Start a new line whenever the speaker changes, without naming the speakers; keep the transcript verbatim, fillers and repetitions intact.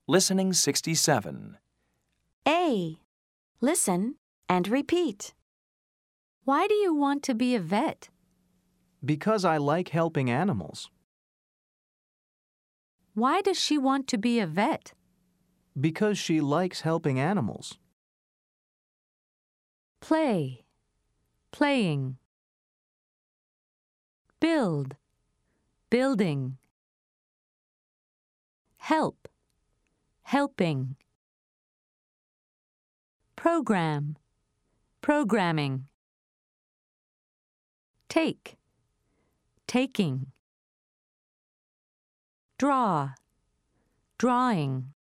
Listening sixty-seven.
A. Listen and repeat. Why do you want to be a vet?
Because I like helping animals.
Why does she want to be a vet?
Because she likes helping animals.
Play. Playing. Build. Building. Help. Helping. Program. Programming. Take. Taking. Draw. Drawing.